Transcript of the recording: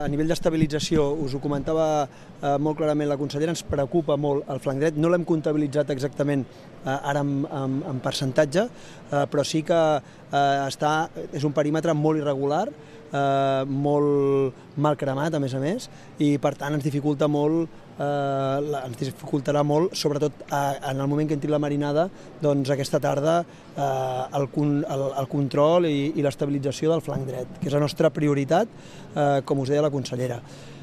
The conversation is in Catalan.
A nivell d'estabilització, us ho comentava molt clarament la consellera, ens preocupa molt el flanc dret. No l'hem comptabilitzat exactament ara en percentatge, però sí que és un perímetre molt irregular, molt mal cremat, a més, i per tant ens dificultarà molt, sobretot en el moment que entri la marinada, doncs aquesta tarda, el control i l'estabilització del flanc dret, que és la nostra prioritat, com us deia la consellera.